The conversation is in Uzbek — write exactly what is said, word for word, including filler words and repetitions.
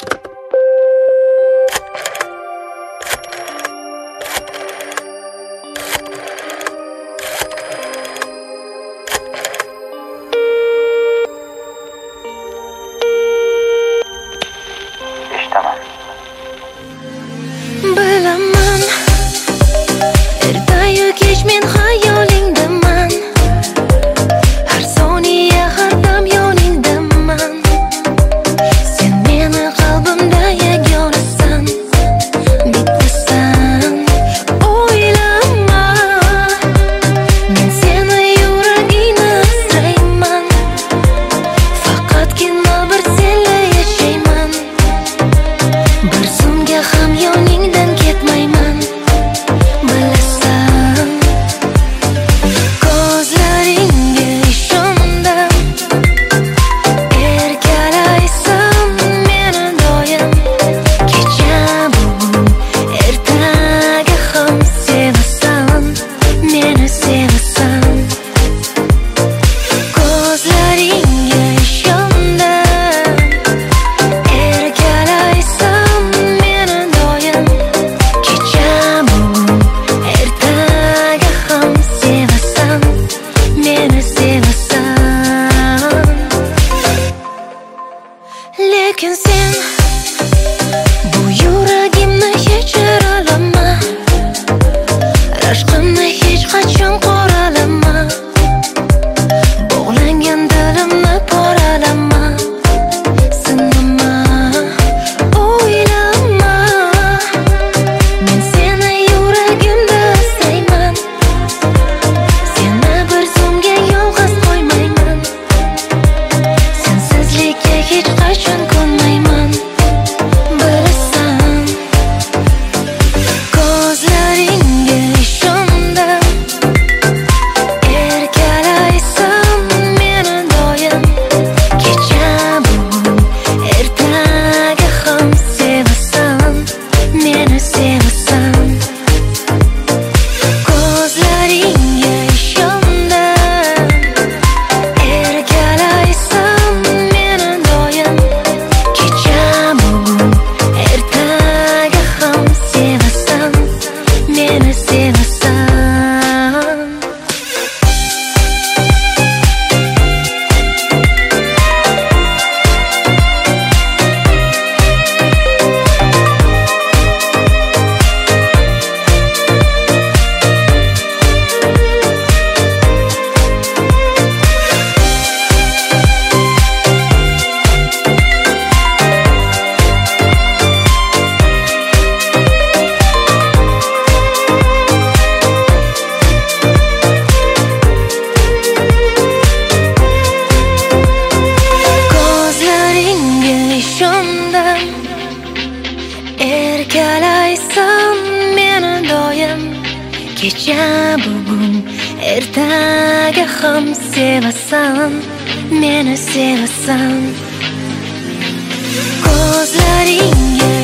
Bilaman, ertayu kech men xayolingdaman. Har soniya, har dam yoningdaman. Sen meni qalbimda yagonasan, bittasan. O'ylama, men seni yuragingda asrayman. Faqatgina bir senla yashayman. Bir zumga ham yoningdan ketmayman, bilasan. Ko'zlaringga ishondim, erkalaysan meni doim. Kecha bugun ertaga ham sevasan, meni sevasan. Ko'zlaringga ishondim, erkalaysan meni doim. Kecha bugun ertaga ham sevasan, meni sevasan. Lekin sen bu yuragimni kechira olma, rashqimni hech qachon qoralama. Bog'langan dilimni poralama, sinama, o'ylama. Men seni yuragimda asrayman, seni bir zumga yolg'iz qo'ymayman. Sensizlikka hech qachon ko'nmayman, bilasan. Ko'zlaringga ishondim, erkalaysan meni doim. Kecha bugun ertaga ham sevasan, meni sevasan. Ko'zlaringga ishondim, erkalaysan meni doim. Kecha bugun ertaga ham sevasan, meni sevasan. Ko'zlaringga ishondim, erkalaysan meni doim. Kecha bugun ertaga ham sevasan, meni sevasan. Ko'zlaringga